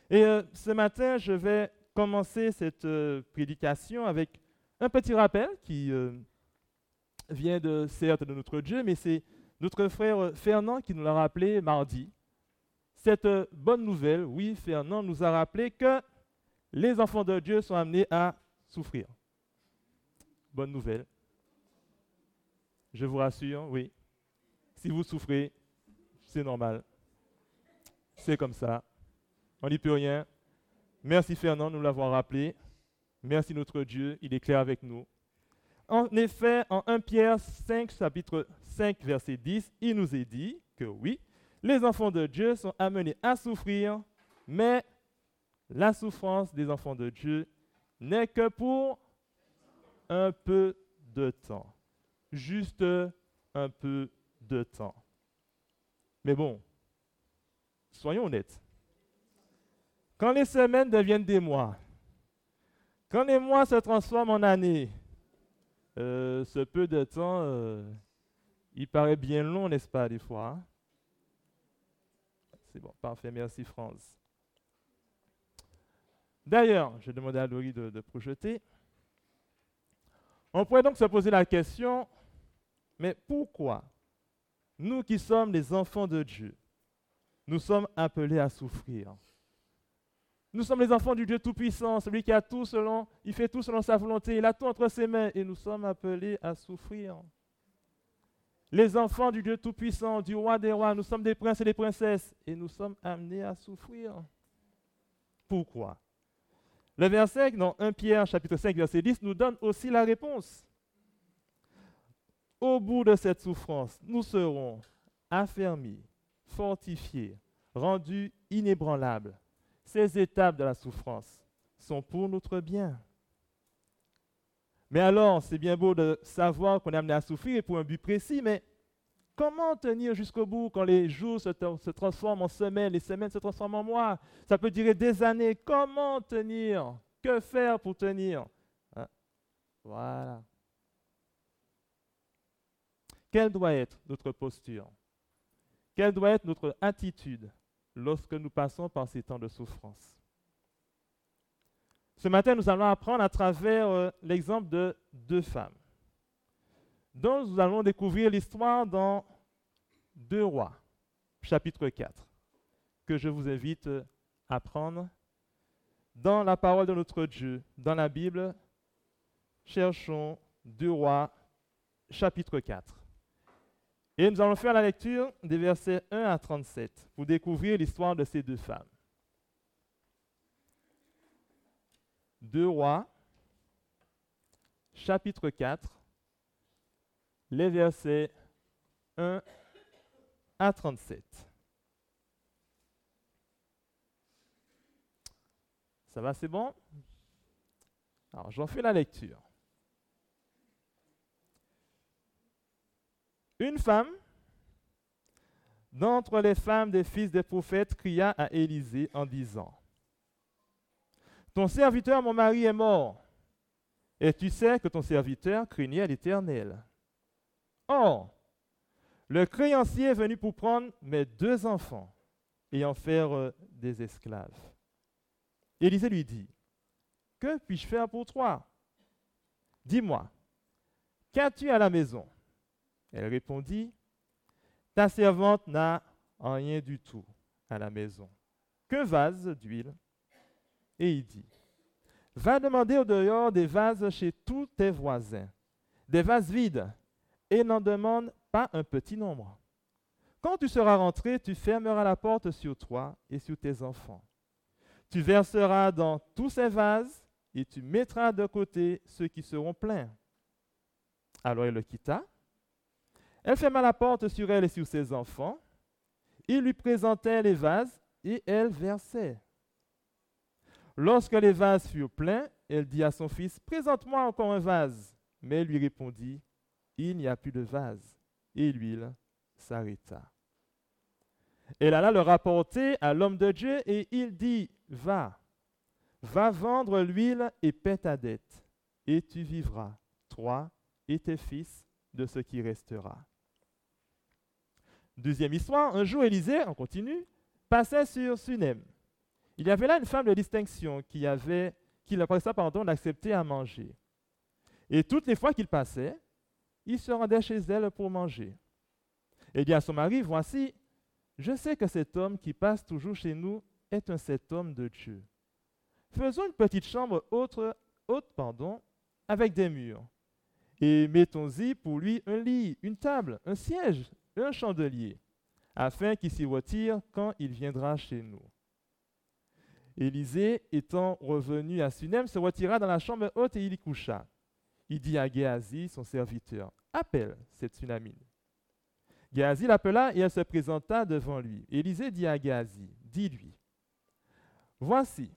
Et ce matin, je vais commencer cette prédication avec un petit rappel qui vient certes de notre Dieu, mais c'est notre frère Fernand qui nous l'a rappelé mardi. Cette bonne nouvelle, oui, Fernand nous a rappelé que les enfants de Dieu sont amenés à souffrir. Bonne nouvelle. Je vous rassure, oui. Si vous souffrez, c'est normal. C'est comme ça. On n'y peut rien. Merci Fernand de nous l'avoir rappelé. Merci notre Dieu, il est clair avec nous. En effet, en 1 Pierre 5, chapitre 5, verset 10, il nous est dit que oui, les enfants de Dieu sont amenés à souffrir, mais la souffrance des enfants de Dieu n'est que pour un peu de temps. Juste un peu de temps. Mais bon, soyons honnêtes. Quand les semaines deviennent des mois, quand les mois se transforment en années, ce peu de temps, il paraît bien long, n'est-ce pas, des fois? Hein? C'est bon, parfait, merci France. D'ailleurs, je demandais à Laurie de projeter. On pourrait donc se poser la question, mais pourquoi nous qui sommes les enfants de Dieu, nous sommes appelés à souffrir? Nous sommes les enfants du Dieu Tout-Puissant, celui qui a tout il fait tout selon sa volonté, il a tout entre ses mains et nous sommes appelés à souffrir. Les enfants du Dieu Tout-Puissant, du Roi des Rois, nous sommes des princes et des princesses et nous sommes amenés à souffrir. Pourquoi? Le verset dans 1 Pierre chapitre 5 verset 10 nous donne aussi la réponse. Au bout de cette souffrance, nous serons affermis, fortifiés, rendus inébranlables. Ces étapes de la souffrance sont pour notre bien. Mais alors, c'est bien beau de savoir qu'on est amené à souffrir pour un but précis, mais comment tenir jusqu'au bout quand les jours se transforment en semaines, les semaines se transforment en mois? Ça peut durer des années. Comment tenir? Que faire pour tenir? Hein? Voilà. Quelle doit être notre posture? Quelle doit être notre attitude lorsque nous passons par ces temps de souffrance? Ce matin, nous allons apprendre à travers l'exemple de deux femmes, dont nous allons découvrir l'histoire dans 2 Rois, chapitre 4, que je vous invite à prendre dans la parole de notre Dieu, dans la Bible. Cherchons 2 Rois, chapitre 4. Et nous allons faire la lecture des versets 1 à 37 pour découvrir l'histoire de ces deux femmes. 2 Rois, chapitre 4, les versets 1 à 37. Ça va, c'est bon? Alors, j'en fais la lecture. Une femme d'entre les femmes des fils des prophètes cria à Élisée en disant: ton serviteur, mon mari, est mort, et tu sais que ton serviteur craignait l'Éternel. Or, le créancier est venu pour prendre mes 2 enfants et en faire des esclaves. Élisée lui dit: que puis-je faire pour toi? Dis-moi, qu'as-tu à la maison? Elle répondit: ta servante n'a rien du tout à la maison, qu'un vase d'huile. Et il dit: va demander au dehors des vases chez tous tes voisins, des vases vides, et n'en demande pas un petit nombre. Quand tu seras rentré, tu fermeras la porte sur toi et sur tes enfants. Tu verseras dans tous ces vases et tu mettras de côté ceux qui seront pleins. Alors elle le quitta. Elle ferma la porte sur elle et sur ses enfants. Il lui présentait les vases et elle versait. Lorsque les vases furent pleins, elle dit à son fils: présente-moi encore un vase. Mais il lui répondit: il n'y a plus de vase. Et l'huile s'arrêta. Elle alla le rapporter à l'homme de Dieu et il dit: va vendre l'huile et paie ta dette, et tu vivras, toi et tes fils, de ce qui restera. Deuxième histoire, un jour Élisée, on continue, passait sur Sunem. Il y avait là une femme de distinction qui le pressa d'accepter à manger. Et toutes les fois qu'il passait, il se rendait chez elle pour manger. Et il dit à son mari, voici, je sais que cet homme qui passe toujours chez nous est cet homme de Dieu. Faisons une petite chambre haute, avec des murs. Et mettons-y pour lui un lit, une table, un siège, un chandelier, afin qu'il s'y retire quand il viendra chez nous. Élisée, étant revenu à Sunem, se retira dans la chambre haute et il y coucha. Il dit à Géasi, son serviteur, « Appelle cette Sunamine. » Géasi l'appela et elle se présenta devant lui. Élisée dit à Géasi, « Dis-lui, voici,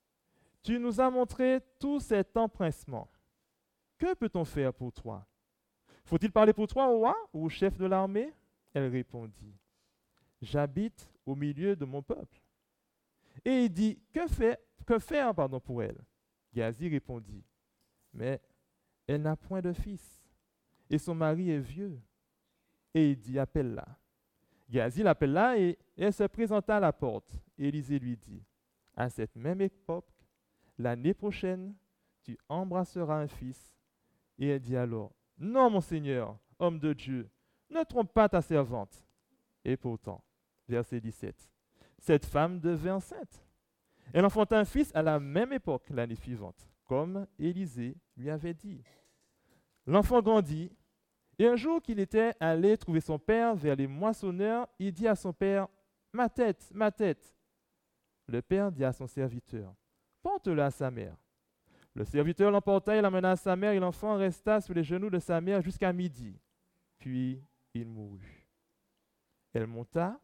tu nous as montré tout cet empressement. Que peut-on faire pour toi? Faut-il parler pour toi au roi ou au chef de l'armée? » Elle répondit, « J'habite au milieu de mon peuple. » Et il dit, « Que faire pour elle? » Géasi répondit, « Mais elle n'a point de fils, et son mari est vieux. » Et il dit, « Appelle-la. » Géasi l'appela et elle se présenta à la porte. Élisée lui dit, « À cette même époque, l'année prochaine, tu embrasseras un fils. » Et elle dit alors, « Non, mon Seigneur, homme de Dieu, ne trompe pas ta servante. » Et pourtant, verset 17, cette femme devint enceinte. Elle enfanta un fils à la même époque l'année suivante, comme Élisée lui avait dit. L'enfant grandit, et un jour qu'il était allé trouver son père vers les moissonneurs, il dit à son père, « Ma tête, ma tête. » Le père dit à son serviteur, « Porte-le à sa mère. » Le serviteur l'emporta et l'amena à sa mère, et l'enfant resta sous les genoux de sa mère jusqu'à midi. Puis il mourut. Elle monta,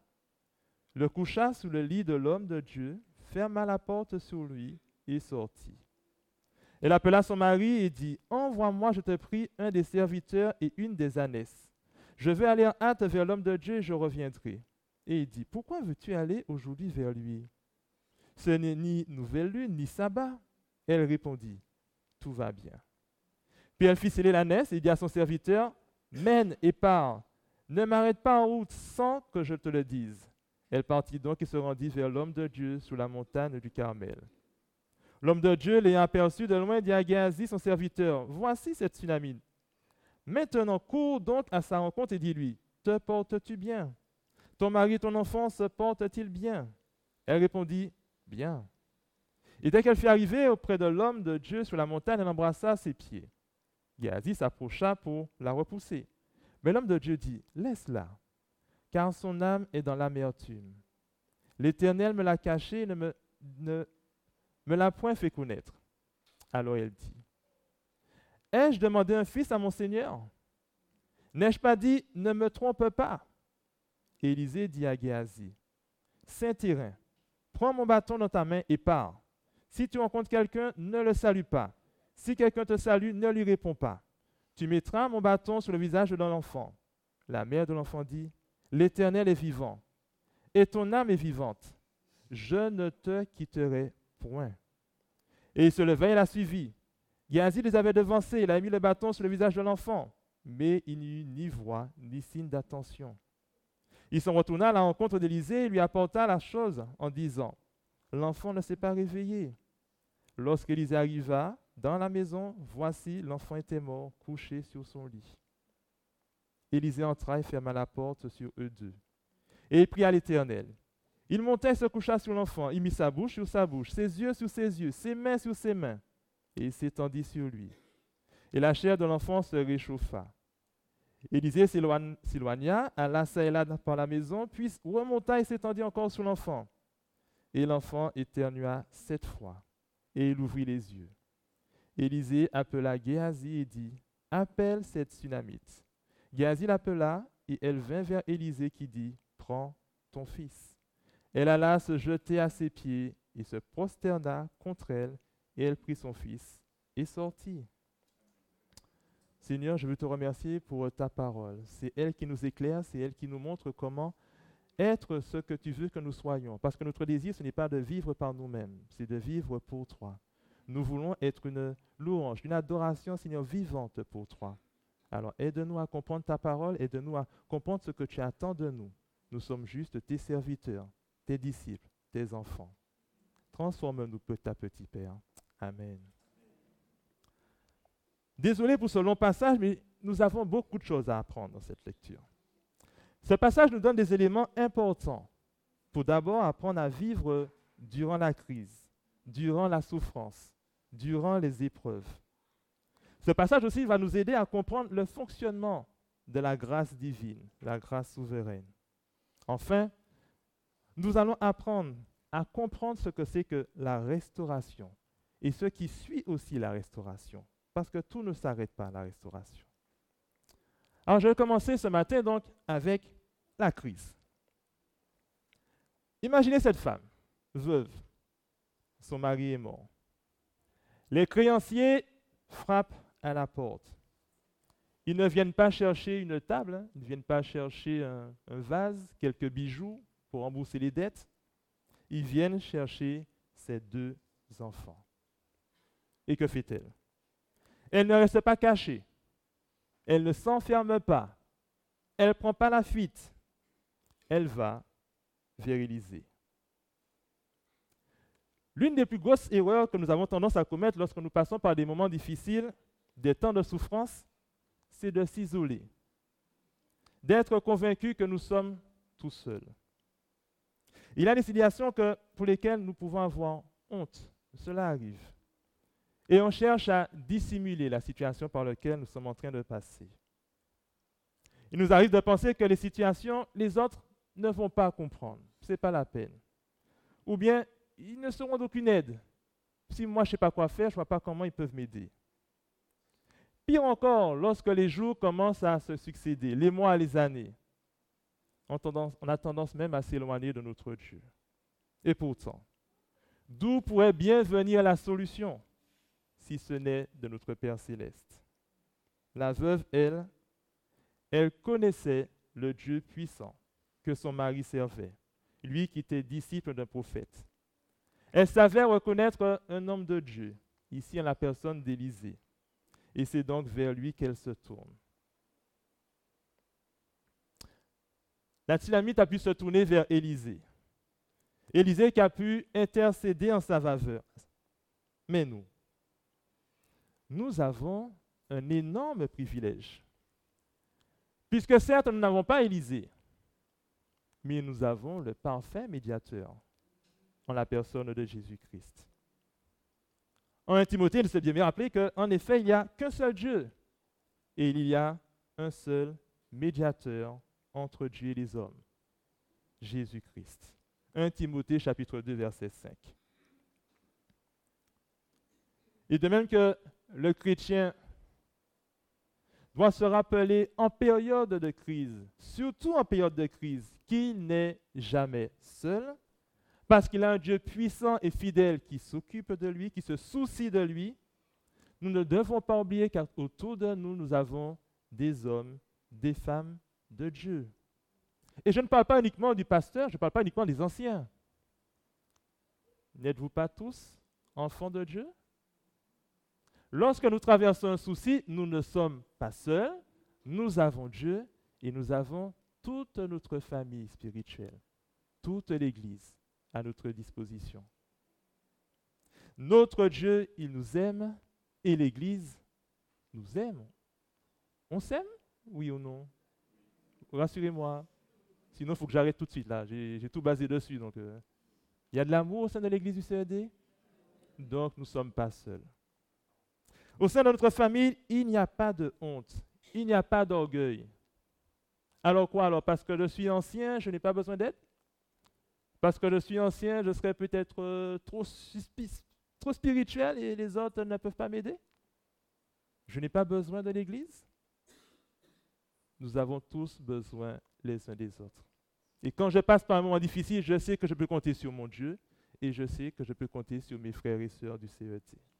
le coucha sous le lit de l'homme de Dieu, ferma la porte sur lui et sortit. Elle appela son mari et dit, « Envoie-moi, je te prie, un des serviteurs et une des ânesses. Je vais aller en hâte vers l'homme de Dieu et je reviendrai. » Et il dit, « Pourquoi veux-tu aller aujourd'hui vers lui? Ce n'est ni nouvelle lune, ni sabbat. » Elle répondit, « Tout va bien. » Puis elle fit sceller l'ânesse et dit à son serviteur, « Mène et pars. Ne m'arrête pas en route sans que je te le dise. » Elle partit donc et se rendit vers l'homme de Dieu sur la montagne du Carmel. L'homme de Dieu, l'ayant aperçu de loin, dit à Géasi, son serviteur, « Voici cette Sunamite. Maintenant, cours donc à sa rencontre et dis-lui, « Te portes-tu bien? Ton mari et ton enfant se portent-ils bien? » Elle répondit, « Bien. » Et dès qu'elle fut arrivée auprès de l'homme de Dieu sur la montagne, elle embrassa ses pieds. Géasi s'approcha pour la repousser. Mais l'homme de Dieu dit, « Laisse-la, car son âme est dans l'amertume. L'Éternel me l'a cachée et ne me l'a point fait connaître. » Alors elle dit, « Ai-je demandé un fils à mon Seigneur? N'ai-je pas dit, ne me trompe pas? » Élisée dit à Géasi, « Saint-Tyrin, prends mon bâton dans ta main et pars. Si tu rencontres quelqu'un, ne le salue pas. Si quelqu'un te salue, ne lui réponds pas. Tu mettras mon bâton sur le visage de l'enfant. » La mère de l'enfant dit, « L'Éternel est vivant, et ton âme est vivante. Je ne te quitterai point. » Et il se leva et la suivit. Géasi les avait devancés, il a mis le bâton sur le visage de l'enfant, mais il n'y eut ni voix, ni signe d'attention. Il s'en retourna à la rencontre d'Élisée et lui apporta la chose en disant, « L'enfant ne s'est pas réveillé. » Lorsqu'Élisée arriva dans la maison, voici, l'enfant était mort, couché sur son lit. Élisée entra et ferma la porte sur eux deux. Et il pria l'Éternel. Il monta et se coucha sur l'enfant. Il mit sa bouche sur sa bouche, ses yeux sur ses yeux, ses mains sur ses mains. Et il s'étendit sur lui. Et la chair de l'enfant se réchauffa. Élisée s'éloigna, alla çà et là par la maison, puis remonta et s'étendit encore sur l'enfant. Et l'enfant éternua 7 fois. Et il ouvrit les yeux. Élisée appela Géasi et dit, « Appelle cette Sunamite. » Géasi l'appela, et elle vint vers Élisée qui dit, « Prends ton fils. » Elle alla se jeter à ses pieds et se prosterna contre elle, et elle prit son fils et sortit. Seigneur, je veux te remercier pour ta parole. C'est elle qui nous éclaire, c'est elle qui nous montre comment être ce que tu veux que nous soyons. Parce que notre désir, ce n'est pas de vivre par nous-mêmes, c'est de vivre pour toi. Nous voulons être une louange, une adoration, Seigneur, vivante pour toi. Alors, aide-nous à comprendre ta parole, aide-nous à comprendre ce que tu attends de nous. Nous sommes juste tes serviteurs, tes disciples, tes enfants. Transforme-nous petit à petit, Père. Amen. Désolé pour ce long passage, mais nous avons beaucoup de choses à apprendre dans cette lecture. Ce passage nous donne des éléments importants pour d'abord apprendre à vivre durant la crise, durant la souffrance, durant les épreuves. Ce passage aussi va nous aider à comprendre le fonctionnement de la grâce divine, la grâce souveraine. Enfin, nous allons apprendre à comprendre ce que c'est que la restauration et ce qui suit aussi la restauration, parce que tout ne s'arrête pas à la restauration. Alors, je vais commencer ce matin donc avec la crise. Imaginez cette femme, veuve, son mari est mort. Les créanciers frappent à la porte. Ils ne viennent pas chercher une table, ils ne viennent pas chercher un vase, quelques bijoux pour rembourser les dettes. Ils viennent chercher ses 2 enfants. Et que fait-elle? Elle ne reste pas cachée. Elle ne s'enferme pas. Elle ne prend pas la fuite. Elle va vers Élisée. L'une des plus grosses erreurs que nous avons tendance à commettre lorsque nous passons par des moments difficiles, des temps de souffrance, c'est de s'isoler, d'être convaincu que nous sommes tout seuls. Il y a des situations pour lesquelles nous pouvons avoir honte. Cela arrive. Et on cherche à dissimuler la situation par laquelle nous sommes en train de passer. Il nous arrive de penser que les situations, les autres ne vont pas comprendre. Ce n'est pas la peine. Ou bien, ils ne seront d'aucune aide. Si moi, je ne sais pas quoi faire, je ne vois pas comment ils peuvent m'aider. Pire encore, lorsque les jours commencent à se succéder, les mois, les années, on a tendance même à s'éloigner de notre Dieu. Et pourtant, d'où pourrait bien venir la solution, si ce n'est de notre Père céleste? La veuve, elle connaissait le Dieu puissant que son mari servait, lui qui était disciple d'un prophète. Elle savait reconnaître un homme de Dieu, ici en la personne d'Élisée. Et c'est donc vers lui qu'elle se tourne. La Tsunamite a pu se tourner vers Élisée. Élisée qui a pu intercéder en sa faveur. Mais nous avons un énorme privilège. Puisque certes, nous n'avons pas Élisée, mais nous avons le parfait médiateur en la personne de Jésus-Christ. En 1 Timothée, il s'est bien rappelé qu'en effet, il n'y a qu'un seul Dieu et il y a un seul médiateur entre Dieu et les hommes, Jésus-Christ. 1 Timothée chapitre 2, verset 5. Et de même que le chrétien doit se rappeler en période de crise, surtout en période de crise, qu'il n'est jamais seul, parce qu'il a un Dieu puissant et fidèle qui s'occupe de lui, qui se soucie de lui. Nous ne devons pas oublier qu'autour de nous, nous avons des hommes, des femmes de Dieu. Et je ne parle pas uniquement du pasteur, je ne parle pas uniquement des anciens. N'êtes-vous pas tous enfants de Dieu? Lorsque nous traversons un souci, nous ne sommes pas seuls, nous avons Dieu et nous avons toute notre famille spirituelle, toute l'Église à notre disposition. Notre Dieu, il nous aime et l'Église nous aime. On s'aime? Oui ou non? Rassurez-moi. Sinon, il faut que j'arrête tout de suite là. J'ai tout basé dessus. Donc, il y a de l'amour au sein de l'Église du CED. Donc, nous ne sommes pas seuls. Au sein de notre famille, il n'y a pas de honte. Il n'y a pas d'orgueil. Alors quoi? Alors parce que je suis ancien, je n'ai pas besoin d'aide? Parce que je suis ancien, je serais peut-être trop spirituel et les autres ne peuvent pas m'aider? Je n'ai pas besoin de l'Église? Nous avons tous besoin les uns des autres. Et quand je passe par un moment difficile, je sais que je peux compter sur mon Dieu et je sais que je peux compter sur mes frères et sœurs du CET.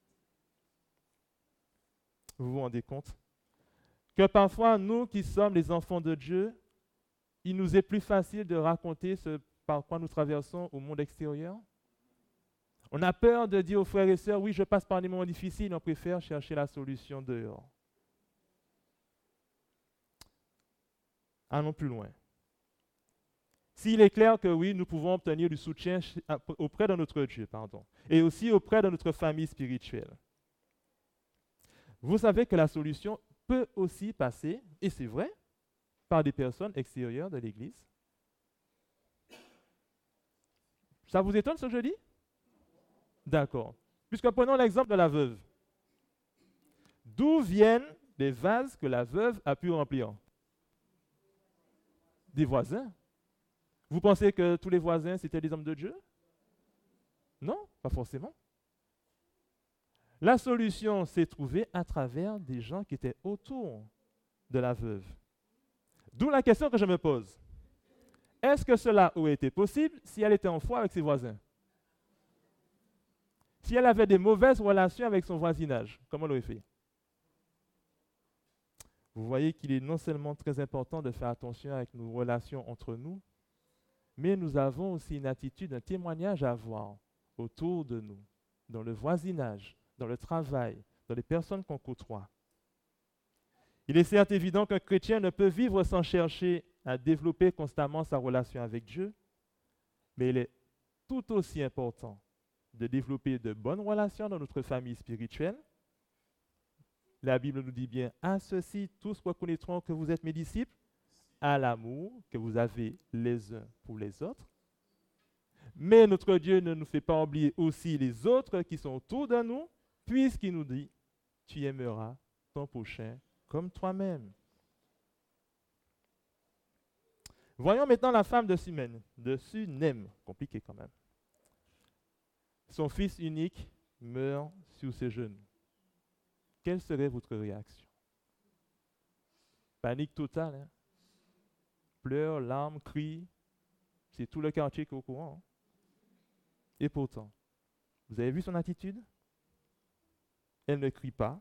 Vous vous rendez compte que parfois, nous qui sommes les enfants de Dieu, il nous est plus facile de raconter ce par quoi nous traversons au monde extérieur. On a peur de dire aux frères et sœurs, oui, je passe par des moments difficiles, on préfère chercher la solution dehors. Allons plus loin. S'il est clair que oui, nous pouvons obtenir du soutien auprès de notre Dieu, et aussi auprès de notre famille spirituelle. Vous savez que la solution peut aussi passer, et c'est vrai, par des personnes extérieures de l'Église. Ça vous étonne ce que je dis? D'accord. Puisque prenons l'exemple de la veuve. D'où viennent les vases que la veuve a pu remplir? Des voisins. Vous pensez que tous les voisins, c'était des hommes de Dieu? Non, pas forcément. La solution s'est trouvée à travers des gens qui étaient autour de la veuve. D'où la question que je me pose. Est-ce que cela aurait été possible si elle était en foi avec ses voisins? Si elle avait des mauvaises relations avec son voisinage, comment elle aurait fait? Vous voyez qu'il est non seulement très important de faire attention avec nos relations entre nous, mais nous avons aussi une attitude, un témoignage à avoir autour de nous, dans le voisinage, dans le travail, dans les personnes qu'on côtoie. Il est certes évident qu'un chrétien ne peut vivre sans chercher à développer constamment sa relation avec Dieu, mais il est tout aussi important de développer de bonnes relations dans notre famille spirituelle. La Bible nous dit bien, à ceci, tous reconnaîtront que vous êtes mes disciples, à l'amour que vous avez les uns pour les autres. Mais notre Dieu ne nous fait pas oublier aussi les autres qui sont autour de nous, puisqu'il nous dit, tu aimeras ton prochain comme toi-même. Voyons maintenant la femme de Sunem, compliqué quand même. Son fils unique meurt sur ses genoux. Quelle serait votre réaction? Panique totale, hein? Pleurs, larmes, cris. C'est tout le quartier qui est au courant. Hein? Et pourtant, vous avez vu son attitude? Elle ne crie pas.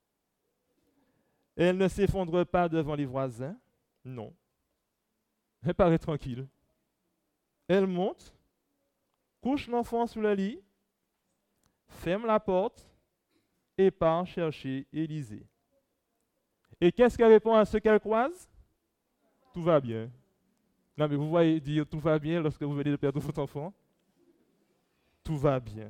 Elle ne s'effondre pas devant les voisins. Non. Elle paraît tranquille. Elle monte, couche l'enfant sous le lit, ferme la porte et part chercher Élisée. Et qu'est-ce qu'elle répond à ceux qu'elle croise? Tout va bien. Non, mais vous voyez dire tout va bien lorsque vous venez de perdre votre enfant? Tout va bien.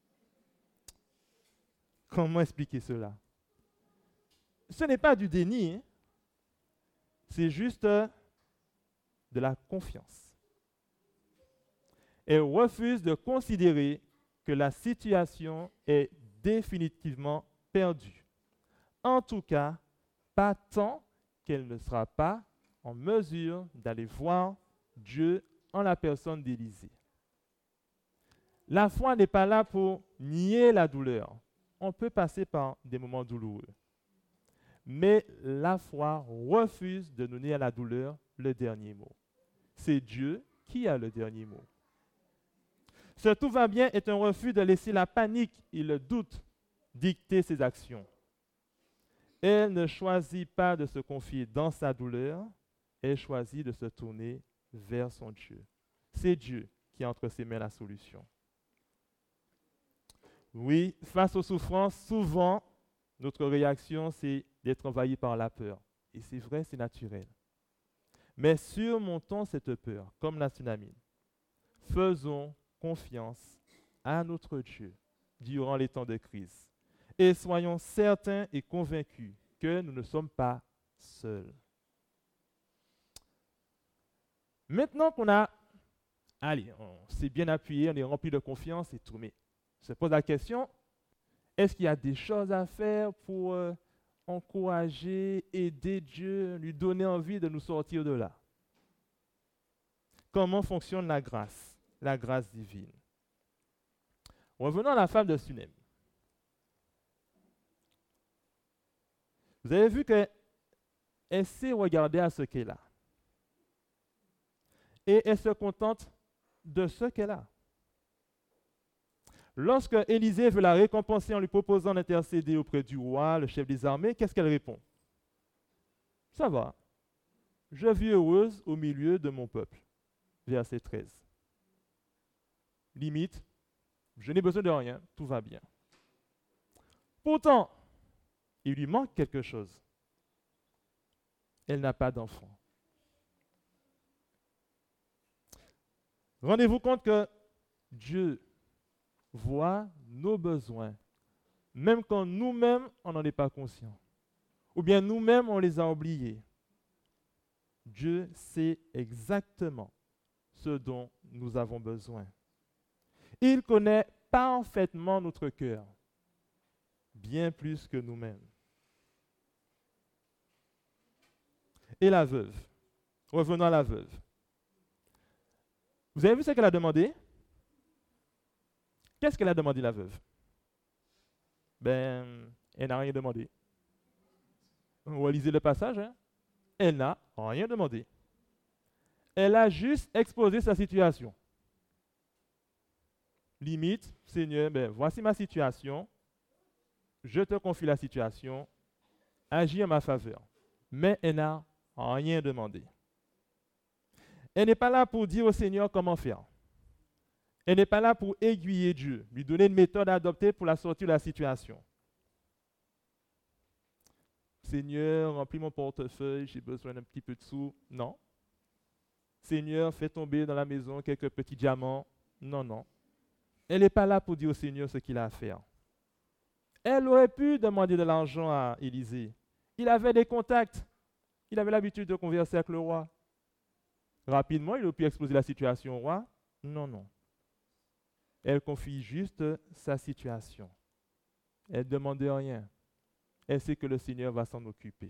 Comment expliquer cela? Ce n'est pas du déni, hein. C'est juste de la confiance. Elle refuse de considérer que la situation est définitivement perdue. En tout cas, pas tant qu'elle ne sera pas en mesure d'aller voir Dieu en la personne d'Élisée. La foi n'est pas là pour nier la douleur. On peut passer par des moments douloureux. Mais la foi refuse de donner à la douleur le dernier mot. C'est Dieu qui a le dernier mot. Ce tout va bien est un refus de laisser la panique et le doute dicter ses actions. Elle ne choisit pas de se confier dans sa douleur, elle choisit de se tourner vers son Dieu. C'est Dieu qui a entre ses mains la solution. Oui, face aux souffrances, souvent, notre réaction, c'est d'être envahi par la peur. Et c'est vrai, c'est naturel. Mais surmontons cette peur, comme la tsunami. Faisons confiance à notre Dieu durant les temps de crise. Et soyons certains et convaincus que nous ne sommes pas seuls. Maintenant qu'on on s'est bien appuyé, on est rempli de confiance et tout, mais se pose la question, est-ce qu'il y a des choses à faire pour encourager, aider Dieu, lui donner envie de nous sortir de là? Comment fonctionne la grâce divine? Revenons à la femme de Sunem. Vous avez vu qu'elle sait regarder à ce qu'elle a. Et elle se contente de ce qu'elle a. Lorsque Élisée veut la récompenser en lui proposant d'intercéder auprès du roi, le chef des armées, qu'est-ce qu'elle répond? Ça va. Je vis heureuse au milieu de mon peuple. Verset 13. Limite, je n'ai besoin de rien, tout va bien. Pourtant, il lui manque quelque chose. Elle n'a pas d'enfant. Rendez-vous compte que Dieu voit nos besoins, même quand nous-mêmes, on n'en est pas conscient. Ou bien nous-mêmes, on les a oubliés. Dieu sait exactement ce dont nous avons besoin. Il connaît parfaitement notre cœur, bien plus que nous-mêmes. Et la veuve. Revenons à la veuve. Vous avez vu ce qu'elle a demandé? Qu'est-ce qu'elle a demandé, la veuve? Elle n'a rien demandé. Vous lisez le passage, hein? Elle n'a rien demandé. Elle a juste exposé sa situation. Limite, Seigneur, voici ma situation. Je te confie la situation. Agis en ma faveur. Mais elle n'a rien demandé. Elle n'est pas là pour dire au Seigneur comment faire. Elle n'est pas là pour aiguiller Dieu, lui donner une méthode à adopter pour la sortir de la situation. Seigneur, remplis mon portefeuille, j'ai besoin d'un petit peu de sous. Non. Seigneur, fais tomber dans la maison quelques petits diamants. Non, non. Elle n'est pas là pour dire au Seigneur ce qu'il a à faire. Elle aurait pu demander de l'argent à Élisée. Il avait des contacts. Il avait l'habitude de converser avec le roi. Rapidement, il aurait pu exposer la situation au roi. Non, non. Elle confie juste sa situation. Elle ne demande rien. Elle sait que le Seigneur va s'en occuper.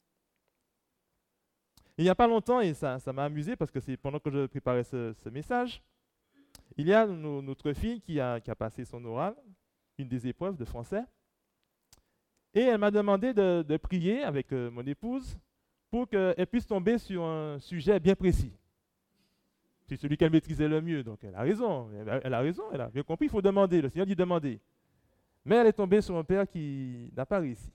Il n'y a pas longtemps, et ça m'a amusé parce que c'est pendant que je préparais ce message, il y a notre fille qui a passé son oral, une des épreuves de français, et elle m'a demandé de prier avec mon épouse pour qu'elle puisse tomber sur un sujet bien précis. C'est celui qu'elle maîtrisait le mieux, donc elle a raison, elle a bien compris, il faut demander, le Seigneur dit demander. Mais elle est tombée sur un père qui n'a pas réussi.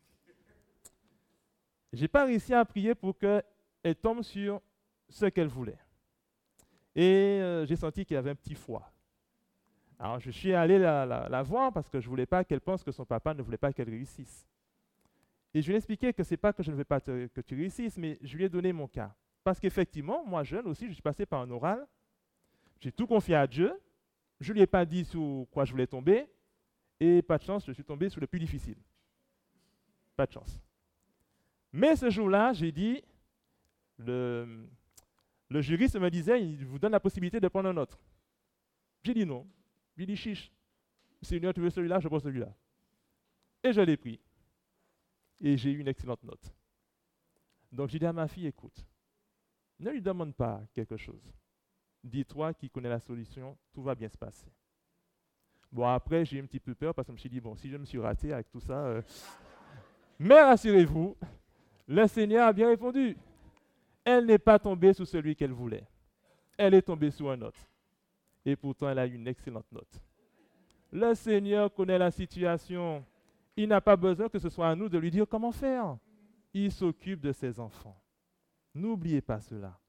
Je n'ai pas réussi à prier pour qu'elle tombe sur ce qu'elle voulait. Et j'ai senti qu'il y avait un petit froid. Alors je suis allé la voir parce que je ne voulais pas qu'elle pense que son papa ne voulait pas qu'elle réussisse. Et je lui ai expliqué que ce n'est pas que je ne veux pas que tu réussisses, mais je lui ai donné mon cas. Parce qu'effectivement, moi jeune aussi, je suis passé par un oral. J'ai tout confié à Dieu. Je ne lui ai pas dit sur quoi je voulais tomber. Et pas de chance, je suis tombé sur le plus difficile. Pas de chance. Mais ce jour-là, j'ai dit, le juriste me disait, il vous donne la possibilité de prendre un autre. J'ai dit non. J'ai dit chiche. Seigneur, tu veux celui-là, je prends celui-là. Et je l'ai pris. Et j'ai eu une excellente note. Donc j'ai dit à ma fille, écoute, ne lui demande pas quelque chose. Dis-toi qu'il connaît la solution, tout va bien se passer. Bon, après, j'ai eu un petit peu peur parce que je me suis dit, bon, si je me suis raté avec tout ça... Mais rassurez-vous, le Seigneur a bien répondu. Elle n'est pas tombée sur celui qu'elle voulait. Elle est tombée sur un autre. Et pourtant, elle a eu une excellente note. Le Seigneur connaît la situation. Il n'a pas besoin que ce soit à nous de lui dire comment faire. Il s'occupe de ses enfants. N'oubliez pas cela.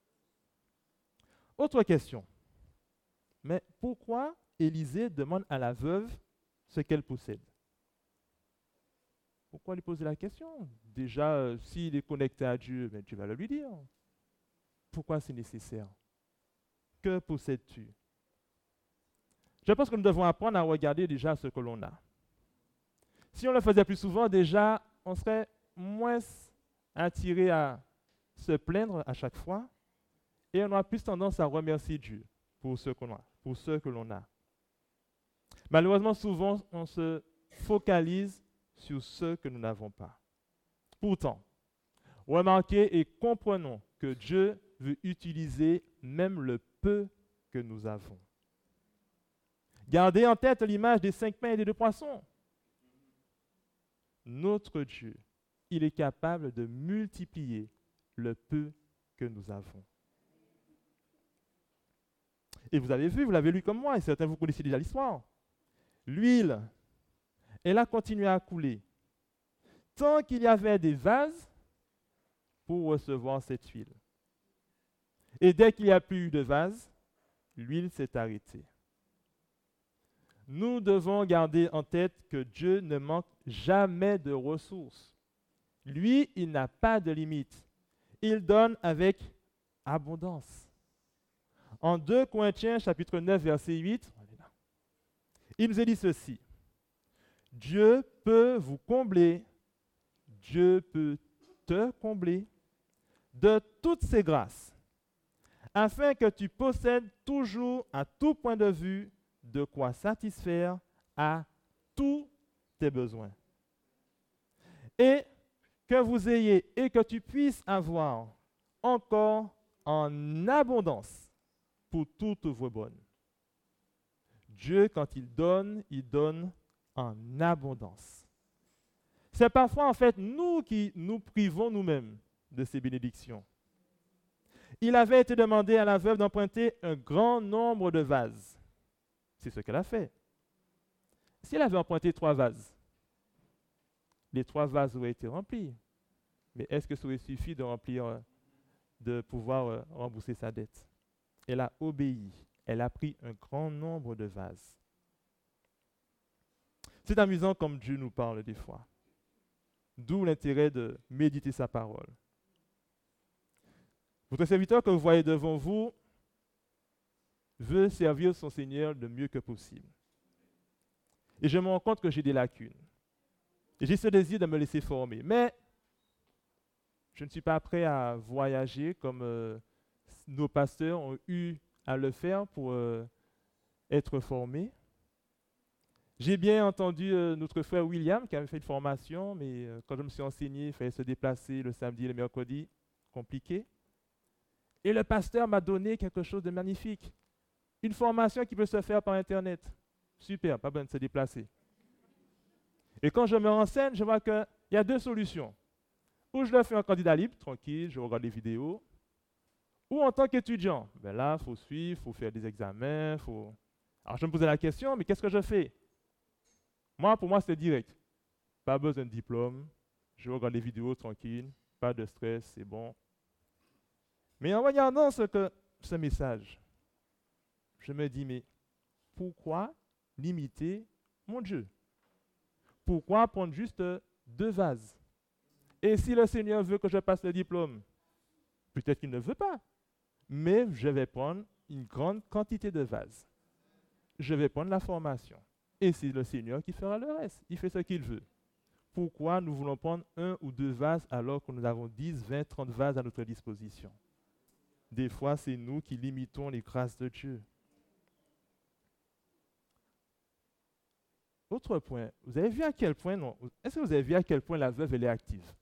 Autre question. Mais pourquoi Élisée demande à la veuve ce qu'elle possède? Pourquoi lui poser la question? Déjà, s'il est connecté à Dieu, tu vas le lui dire. Pourquoi c'est nécessaire? Que possèdes-tu? Je pense que nous devons apprendre à regarder déjà ce que l'on a. Si on le faisait plus souvent, déjà, on serait moins attiré à se plaindre à chaque fois et on aura plus tendance à remercier Dieu pour ce que l'on a. Malheureusement, souvent, on se focalise sur ce que nous n'avons pas. Pourtant, remarquez et comprenons que Dieu veut utiliser même le peu que nous avons. Gardez en tête l'image des 5 pains et des 2 poissons. Notre Dieu, il est capable de multiplier le peu que nous avons. Et vous avez vu, vous l'avez lu comme moi, et certains vous connaissez déjà l'histoire. L'huile, elle a continué à couler tant qu'il y avait des vases pour recevoir cette huile. Et dès qu'il n'y a plus eu de vase, l'huile s'est arrêtée. Nous devons garder en tête que Dieu ne manque jamais de ressources. Lui, il n'a pas de limite. Il donne avec abondance. En 2 Corinthiens, chapitre 9, verset 8, il nous est dit ceci. Dieu peut vous combler, Dieu peut te combler de toutes ses grâces, afin que tu possèdes toujours à tout point de vue de quoi satisfaire à tous tes besoins. Et que vous ayez et que tu puisses avoir encore en abondance pour toutes vos bonnes. Dieu, quand il donne en abondance. C'est parfois en fait nous qui nous privons nous-mêmes de ces bénédictions. Il avait été demandé à la veuve d'emprunter un grand nombre de vases. C'est ce qu'elle a fait. Si elle avait emprunté 3 vases, les 3 vases auraient été remplis. Mais est-ce que ça aurait suffi de pouvoir rembourser sa dette? Elle a obéi. Elle a pris un grand nombre de vases. C'est amusant comme Dieu nous parle des fois. D'où l'intérêt de méditer sa parole. Votre serviteur que vous voyez devant vous veut servir son Seigneur le mieux que possible. Et je me rends compte que j'ai des lacunes. Et j'ai ce désir de me laisser former. Mais je ne suis pas prêt à voyager comme nos pasteurs ont eu à le faire pour être formés. J'ai bien entendu notre frère William qui avait fait une formation, mais quand je me suis enseigné, il fallait se déplacer le samedi et le mercredi, compliqué. Et le pasteur m'a donné quelque chose de magnifique. Une formation qui peut se faire par Internet. Super, pas besoin de se déplacer. Et quand je me renseigne, je vois qu'il y a 2 solutions. Ou je le fais en candidat libre, tranquille, je regarde les vidéos. Ou en tant qu'étudiant. Ben là, il faut suivre, il faut faire des examens. Alors je me posais la question, mais qu'est-ce que je fais? Pour moi, c'est direct. Pas besoin de diplôme. Je regarde les vidéos tranquille, pas de stress, c'est bon. Mais en regardant ce message, je me dis, mais pourquoi limiter mon Dieu? Pourquoi prendre juste 2 vases? Et si le Seigneur veut que je passe le diplôme, peut-être qu'il ne veut pas, mais je vais prendre une grande quantité de vases. Je vais prendre la formation. Et c'est le Seigneur qui fera le reste. Il fait ce qu'il veut. Pourquoi nous voulons prendre 1 ou 2 vases alors que nous avons 10, 20, 30 vases à notre disposition? Des fois, c'est nous qui limitons les grâces de Dieu. Autre point, vous avez vu à quel point, est-ce que vous avez vu à quel point la veuve elle est active?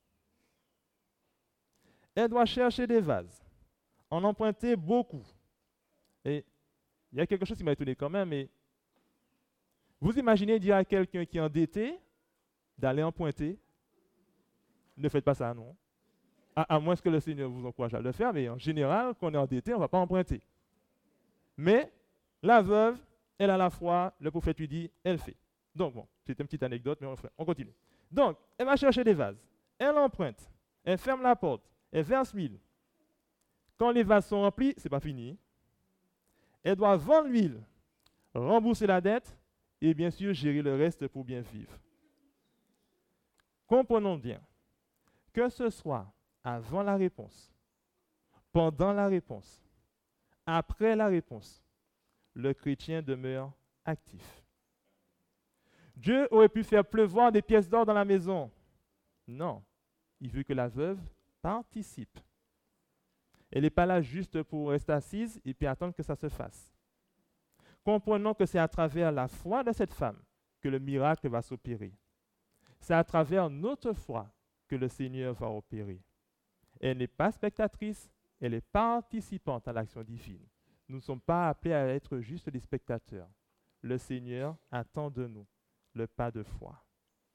Elle doit chercher des vases, en emprunter beaucoup. Et il y a quelque chose qui m'a étonné quand même, mais vous imaginez dire à quelqu'un qui est endetté d'aller emprunter? Ne faites pas ça, non. À moins que le Seigneur vous encourage à le faire, mais en général, quand on est endetté, on ne va pas emprunter. Mais la veuve, elle a la foi, le prophète lui dit, elle fait. Donc bon, c'est une petite anecdote, mais on continue. Donc, elle va chercher des vases, elle emprunte, elle ferme la porte, elle verse l'huile. Quand les vases sont remplis, ce n'est pas fini. Elle doit vendre l'huile, rembourser la dette et bien sûr gérer le reste pour bien vivre. Comprenons bien, que ce soit avant la réponse, pendant la réponse, après la réponse, le chrétien demeure actif. Dieu aurait pu faire pleuvoir des pièces d'or dans la maison. Non, il veut que la veuve participe. Elle n'est pas là juste pour rester assise et puis attendre que ça se fasse. Comprenons que c'est à travers la foi de cette femme que le miracle va s'opérer. C'est à travers notre foi que le Seigneur va opérer. Elle n'est pas spectatrice, elle est participante à l'action divine. Nous ne sommes pas appelés à être juste des spectateurs. Le Seigneur attend de nous le pas de foi.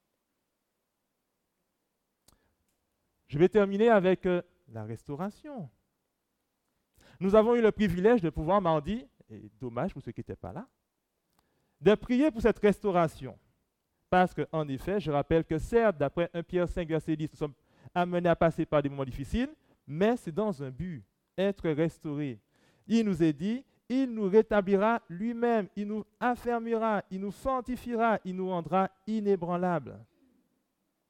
Je vais terminer avec la restauration. Nous avons eu le privilège de pouvoir mardi, et dommage pour ceux qui n'étaient pas là, de prier pour cette restauration. Parce qu'en effet, je rappelle que certes, d'après 1 Pierre 5, verset 10, nous sommes amenés à passer par des moments difficiles, mais c'est dans un but, être restauré. Il nous est dit, il nous rétablira lui-même, il nous affermira, il nous fortifiera, il nous rendra inébranlables.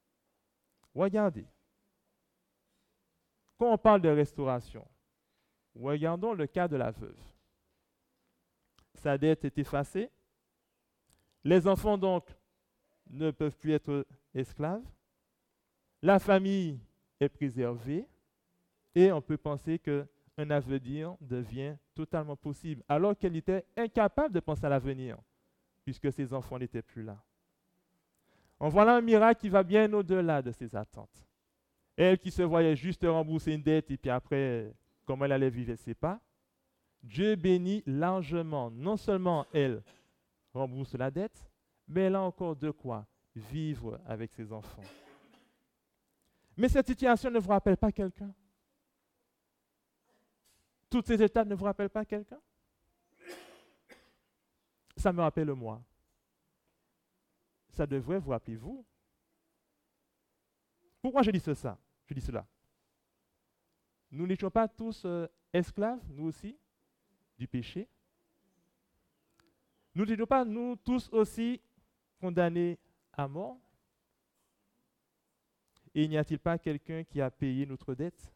Regardez, quand on parle de restauration, Regardons le cas de la veuve. Sa dette est effacée. Les enfants, donc, ne peuvent plus être esclaves. La famille est préservée. Et on peut penser qu'un avenir devient totalement possible, alors qu'elle était incapable de penser à l'avenir, puisque ses enfants n'étaient plus là. En voilà un miracle qui va bien au-delà de ses attentes. Elle qui se voyait juste rembourser une dette et puis après, comment elle allait vivre, elle ne sait pas. Dieu bénit largement. Non seulement elle rembourse la dette, mais elle a encore de quoi vivre avec ses enfants. Mais cette situation ne vous rappelle pas quelqu'un? Toutes ces étapes ne vous rappellent pas quelqu'un? Ça me rappelle moi. Ça devrait vous rappeler vous. Pourquoi je dis ça? Je dis cela. Nous n'étions pas tous esclaves, nous aussi, du péché. Nous n'étions pas, nous tous aussi, condamnés à mort. Et n'y a-t-il pas quelqu'un qui a payé notre dette?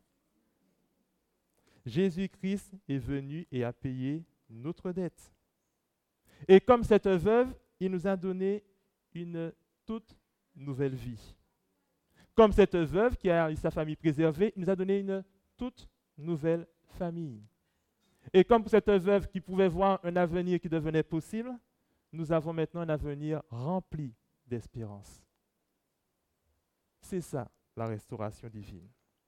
Jésus-Christ est venu et a payé notre dette. Et comme cette veuve, il nous a donné une toute nouvelle vie. Comme cette veuve qui a eu sa famille préservée, il nous a donné une toute nouvelle famille. Et comme pour cette veuve qui pouvait voir un avenir qui devenait possible, nous avons maintenant un avenir rempli d'espérance. C'est ça, la restauration divine.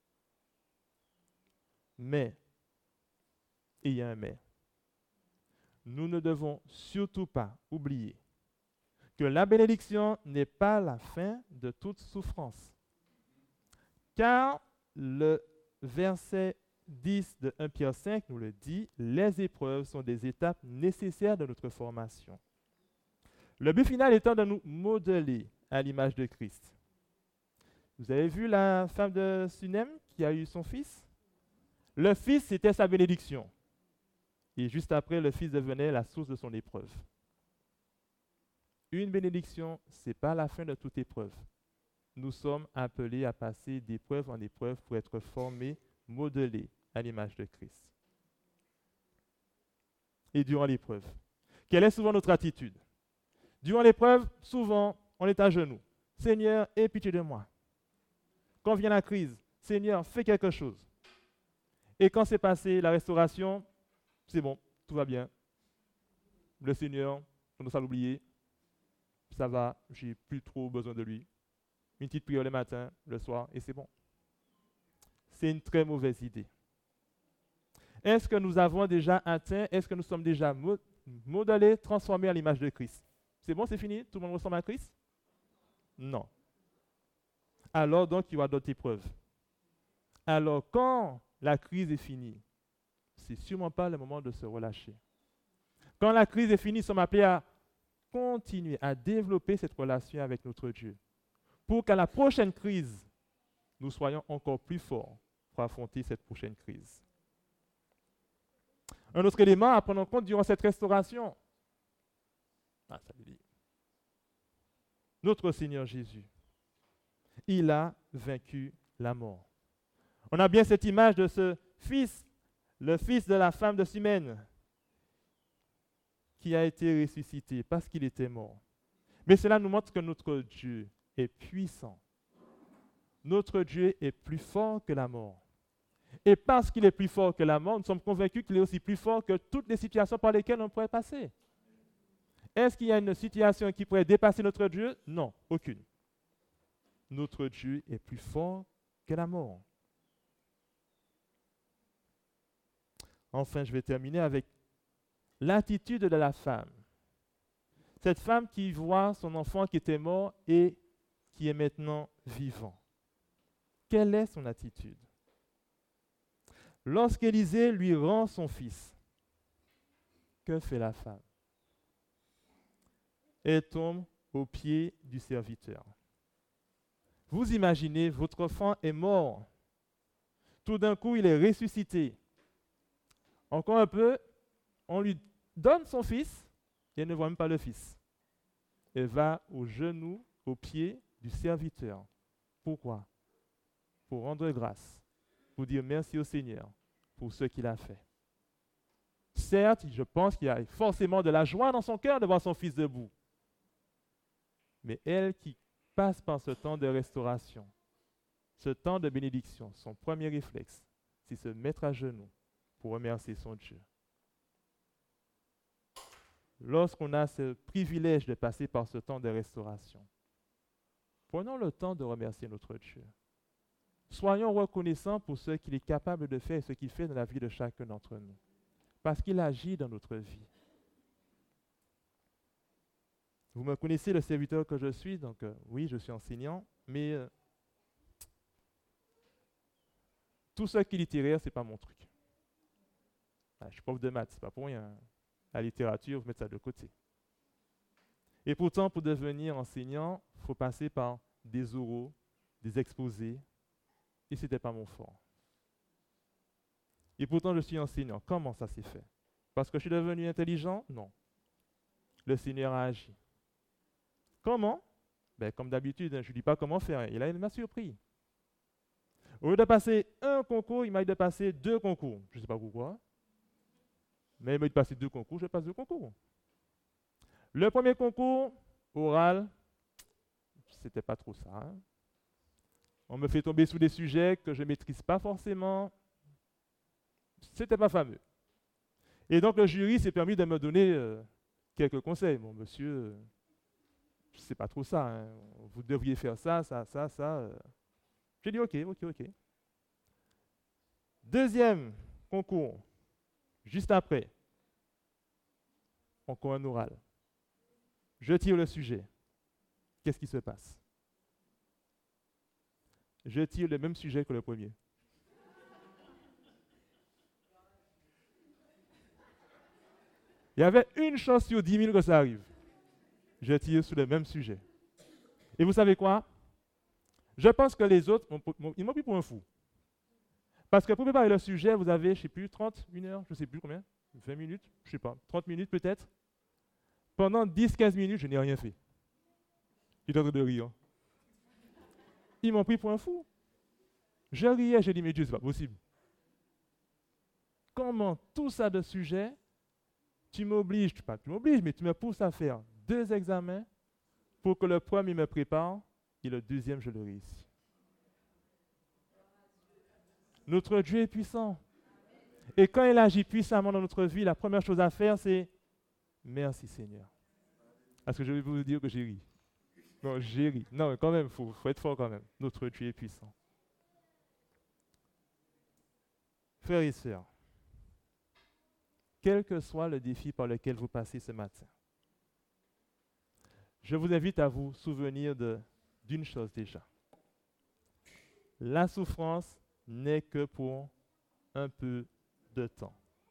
Mais, et il y a un mais, nous ne devons surtout pas oublier que la bénédiction n'est pas la fin de toute souffrance. Car le verset 10 de 1 Pierre 5 nous le dit, les épreuves sont des étapes nécessaires de notre formation. Le but final étant de nous modeler à l'image de Christ. Vous avez vu la femme de Sunem qui a eu son fils? Le fils, c'était sa bénédiction. Et juste après, le fils devenait la source de son épreuve. Une bénédiction, ce n'est pas la fin de toute épreuve. Nous sommes appelés à passer d'épreuve en épreuve pour être formés, modelés à l'image de Christ. Et durant l'épreuve, quelle est souvent notre attitude? Durant l'épreuve, souvent, on est à genoux. Seigneur, aie pitié de moi. Quand vient la crise, Seigneur, fais quelque chose. Et quand c'est passé la restauration, c'est bon, tout va bien. Le Seigneur, on ne doit pas l'oublier. Ça va, j'ai plus trop besoin de lui. Une petite prière le matin, le soir, et c'est bon. C'est une très mauvaise idée. Est-ce que nous avons déjà atteint, est-ce que nous sommes déjà modelés, transformés à l'image de Christ? C'est bon, c'est fini? Tout le monde ressemble à Christ? Non. Alors donc, il y aura d'autres épreuves. Alors quand la crise est finie, c'est sûrement pas le moment de se relâcher. Quand la crise est finie, nous sommes appelés à continuer à développer cette relation avec notre Dieu pour qu'à la prochaine crise, nous soyons encore plus forts pour affronter cette prochaine crise. Un autre élément à prendre en compte durant cette restauration, ça veut dire, notre Seigneur Jésus, il a vaincu la mort. On a bien cette image de ce fils, le fils de la femme de Sumène, qui a été ressuscité parce qu'il était mort. Mais cela nous montre que notre Dieu est puissant. Notre Dieu est plus fort que la mort. Et parce qu'il est plus fort que la mort, nous sommes convaincus qu'il est aussi plus fort que toutes les situations par lesquelles on pourrait passer. Est-ce qu'il y a une situation qui pourrait dépasser notre Dieu? Non, aucune. Notre Dieu est plus fort que la mort. Enfin, je vais terminer avec l'attitude de la femme. Cette femme qui voit son enfant qui était mort et qui est maintenant vivant. Quelle est son attitude? Lorsqu'Élisée lui rend son fils, que fait la femme? Elle tombe aux pieds du serviteur. Vous imaginez, votre enfant est mort. Tout d'un coup, il est ressuscité. Encore un peu, on lui donne son fils et elle ne voit même pas le fils. Elle va aux genoux, aux pieds du serviteur. Pourquoi? Pour rendre grâce, pour dire merci au Seigneur pour ce qu'il a fait. Certes, je pense qu'il y a forcément de la joie dans son cœur de voir son fils debout. Mais elle qui passe par ce temps de restauration, ce temps de bénédiction, son premier réflexe, c'est se mettre à genoux pour remercier son Dieu. Lorsqu'on a ce privilège de passer par ce temps de restauration, prenons le temps de remercier notre Dieu. Soyons reconnaissants pour ce qu'il est capable de faire et ce qu'il fait dans la vie de chacun d'entre nous, parce qu'il agit dans notre vie. Vous me connaissez, le serviteur que je suis, donc oui, je suis enseignant, mais tout ce qui est littéraire, ce n'est pas mon truc. Je suis prof de maths, ce n'est pas pour rien. La littérature, vous mettez ça de côté. Et pourtant, pour devenir enseignant, il faut passer par des oraux, des exposés, et ce n'était pas mon fort. Et pourtant, je suis enseignant. Comment ça s'est fait? Parce que je suis devenu intelligent? Non. Le Seigneur a agi. Comment? Comme d'habitude, je ne lui dis pas comment faire. Et là, il m'a surpris. Au lieu de passer un concours, il m'a dit de passer 2 concours. Je ne sais pas pourquoi. Mais il m'a dit de passer 2 concours, je passe 2 concours. Le premier concours, oral, c'était pas trop ça. Hein. On me fait tomber sous des sujets que je ne maîtrise pas forcément. C'était pas fameux. Et donc le jury s'est permis de me donner quelques conseils. Bon, monsieur, c'est pas trop ça. Hein. Vous devriez faire ça. J'ai dit ok. Deuxième concours, juste après, encore un oral. Je tire le sujet. Qu'est-ce qui se passe? Je tire le même sujet que le premier. Il y avait une chance sur 10 000 que ça arrive. Je tire sur le même sujet. Et vous savez quoi? Je pense que les autres, ils m'ont pris pour un fou. Parce que pour préparer le sujet, vous avez, je ne sais plus, 30, 1 heure, je ne sais plus combien, 20 minutes, je ne sais pas, 30 minutes peut-être. Pendant 10-15 minutes, je n'ai rien fait. J'étais en train de rire. Ils m'ont pris pour un fou. Je riais, j'ai dit, mais Dieu, c'est pas possible. Comment tout ça de sujet, tu m'obliges, mais tu me pousses à faire 2 examens pour que le premier me prépare et le deuxième, je le réussis. Notre Dieu est puissant. Et quand il agit puissamment dans notre vie, la première chose à faire, c'est merci Seigneur. Parce que je vais vous dire que j'ai ri. Non, j'ai ri. Non, mais quand même, il faut être fort quand même. Notre Dieu est puissant. Frères et sœurs, quel que soit le défi par lequel vous passez ce matin, je vous invite à vous souvenir d'une chose déjà. La souffrance n'est que pour un peu de temps.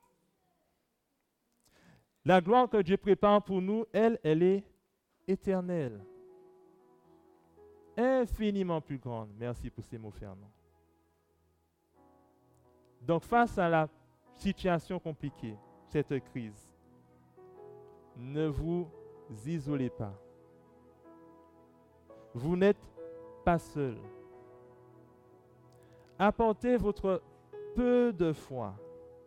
La gloire que Dieu prépare pour nous, elle est éternelle. Infiniment plus grande. Merci pour ces mots, Fernand. Donc, face à la situation compliquée, cette crise, ne vous isolez pas. Vous n'êtes pas seul. Apportez votre peu de foi.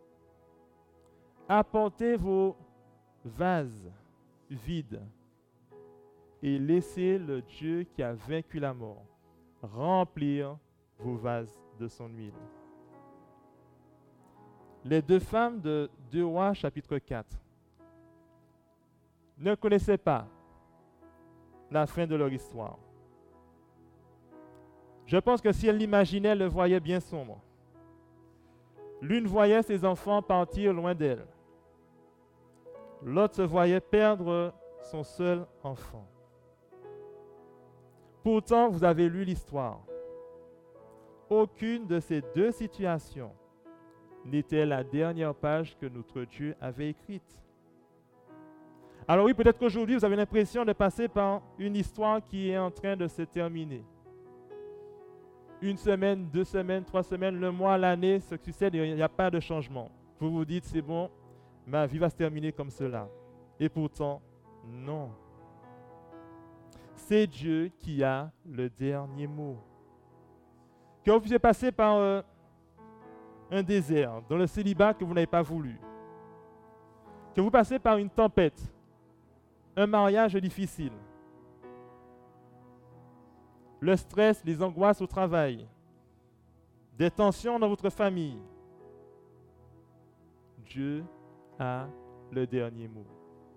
Apportez vos vases vides et laissez le Dieu qui a vaincu la mort remplir vos vases de son huile. Les 2 femmes de 2 Rois, chapitre 4, ne connaissaient pas la fin de leur histoire. Je pense que si elles l'imaginaient, elles le voyaient bien sombre. L'une voyait ses enfants partir loin d'elle. L'autre se voyait perdre son seul enfant. Pourtant, vous avez lu l'histoire. Aucune de ces 2 situations n'était la dernière page que notre Dieu avait écrite. Alors oui, peut-être qu'aujourd'hui, vous avez l'impression de passer par une histoire qui est en train de se terminer. 1 semaine, 2 semaines, 3 semaines, le mois, l'année se succèdent et il n'y a pas de changement. Vous vous dites, c'est bon, ma vie va se terminer comme cela. Et pourtant, non. C'est Dieu qui a le dernier mot. Que vous puissiez passer par un désert, dans le célibat que vous n'avez pas voulu, que vous passez par une tempête, un mariage difficile, le stress, les angoisses au travail, des tensions dans votre famille, Dieu a le dernier mot.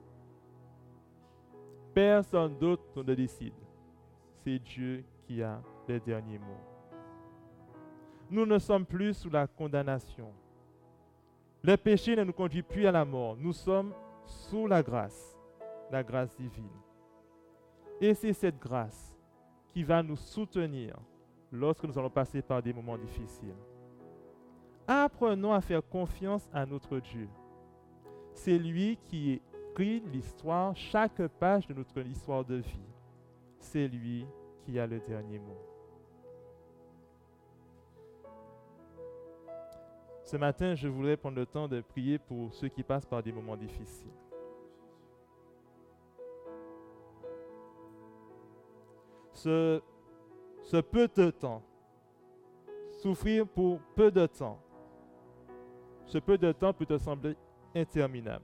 Personne d'autre ne décide. C'est Dieu qui a le dernier mot. Nous ne sommes plus sous la condamnation. Le péché ne nous conduit plus à la mort. Nous sommes sous la grâce divine. Et c'est cette grâce qui va nous soutenir lorsque nous allons passer par des moments difficiles. Apprenons à faire confiance à notre Dieu. C'est lui qui écrit l'histoire, chaque page de notre histoire de vie. C'est lui qui a le dernier mot. Ce matin, je voudrais prendre le temps de prier pour ceux qui passent par des moments difficiles. Ce peu de temps, souffrir pour peu de temps, ce peu de temps peut te sembler interminable.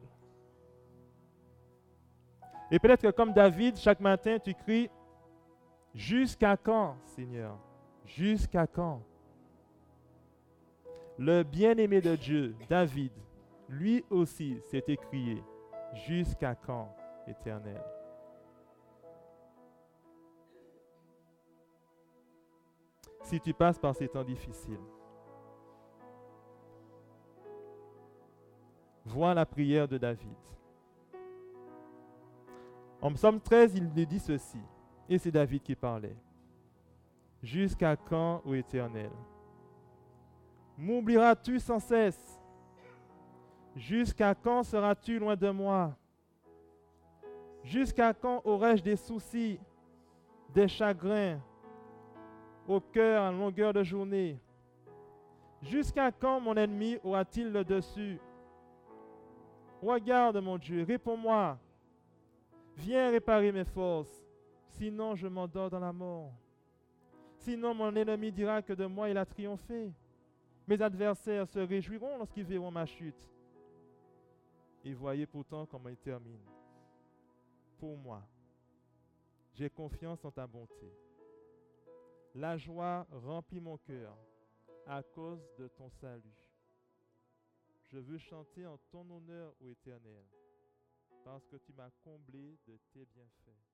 Et peut-être que comme David, chaque matin, tu cries « Jusqu'à quand, Seigneur? Jusqu'à quand ?» Le bien-aimé de Dieu, David, lui aussi s'est écrié « Jusqu'à quand, Éternel ?» Si tu passes par ces temps difficiles, vois la prière de David. En Psaume 13, il nous dit ceci, et c'est David qui parlait. « Jusqu'à quand, ô Éternel? M'oublieras-tu sans cesse? Jusqu'à quand seras-tu loin de moi? Jusqu'à quand aurai-je des soucis, des chagrins au cœur en longueur de journée? Jusqu'à quand mon ennemi aura-t-il le dessus? Regarde mon Dieu, réponds-moi. Viens réparer mes forces, sinon je m'endors dans la mort. Sinon mon ennemi dira que de moi il a triomphé. Mes adversaires se réjouiront lorsqu'ils verront ma chute. Et voyez pourtant comment il termine. Pour moi, j'ai confiance en ta bonté. La joie remplit mon cœur à cause de ton salut. Je veux chanter en ton honneur, ô Éternel, parce que tu m'as comblé de tes bienfaits.